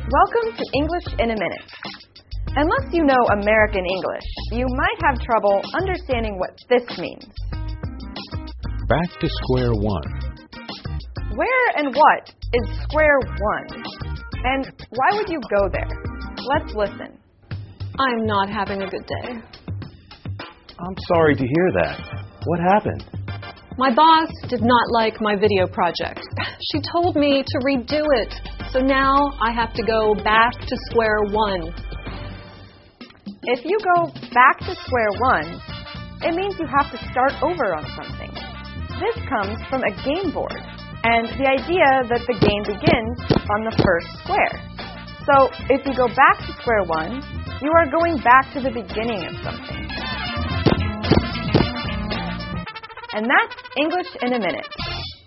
Welcome to English in a Minute. Unless you know American English, you might have trouble understanding what this means. Back to square one. Where and what is square one? And why would you go there? Let's listen. I'm not having a good day. I'm sorry to hear that. What happened? My boss did not like my video project. She told me to redo it. So now I have to go back to square one. If you go back to square one, it means you have to start over on something. This comes from a game board and the idea that the game begins on the first square. So if you go back to square one, you are going back to the beginning of something. And that's English in a Minute.